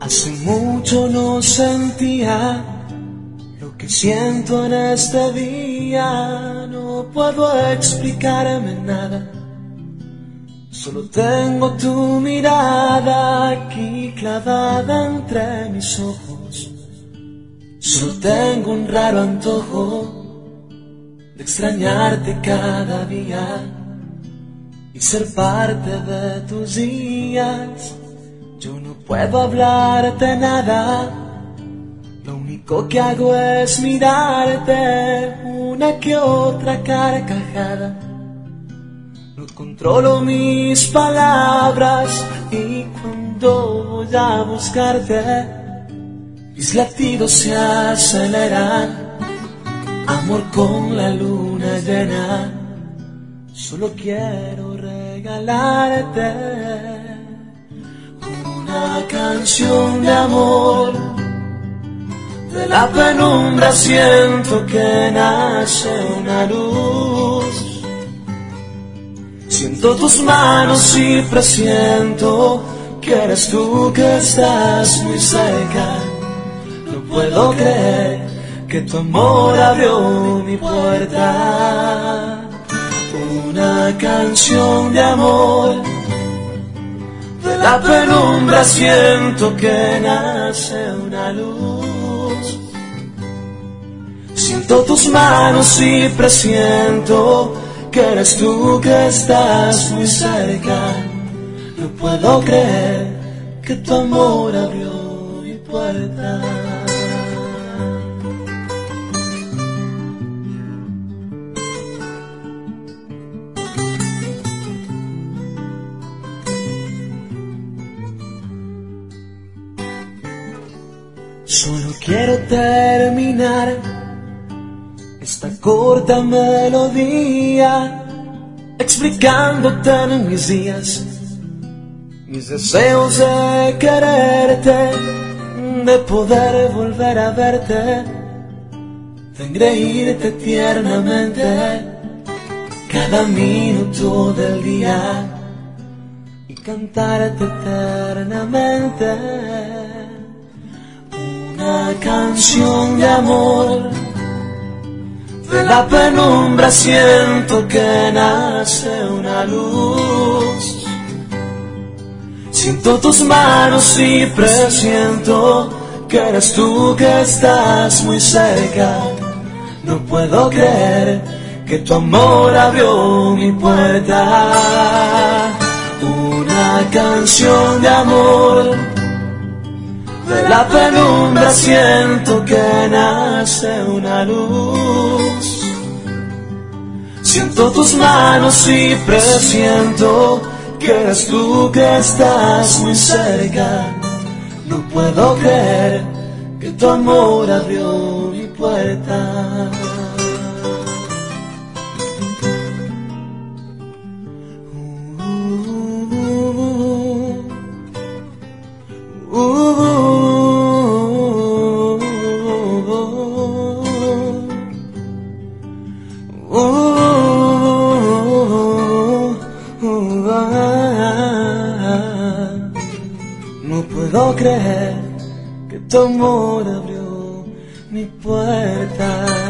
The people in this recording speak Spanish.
Hace mucho no sentía lo que siento en este día. No puedo explicarme nada, solo tengo tu mirada aquí clavada entre mis ojos. Solo tengo un raro antojo de extrañarte cada día y ser parte de tus días. Yo no puedo hablarte nada, lo único que hago es mirarte, una que otra carcajada. No controlo mis palabras y cuando voy a buscarte, mis latidos se aceleran. Amor con la luna llena, solo quiero regalarte una canción de amor. De la penumbra siento que nace una luz. Siento tus manos y presiento que eres tú que estás muy cerca. No puedo creer que tu amor abrió mi puerta. Una canción de amor. De la penumbra siento que nace una luz. Siento tus manos y presiento que eres tú que estás muy cerca. No puedo creer que tu amor abrió mi puerta. Solo quiero terminar esta corta melodía explicándote en mis días, mis deseos de quererte, de poder volver a verte, de engreírte tiernamente cada minuto del día y cantarte eternamente. Una canción de amor. De la penumbra siento que nace una luz. Siento tus manos y presiento que eres tú que estás muy cerca. No puedo creer que tu amor abrió mi puerta. Una canción de amor. De la penumbra siento que nace una luz. Siento tus manos y presiento que eres tú que estás muy cerca. No puedo creer que tu amor abrió mi puerta. No puedo creer que tu amor abrió mi puerta.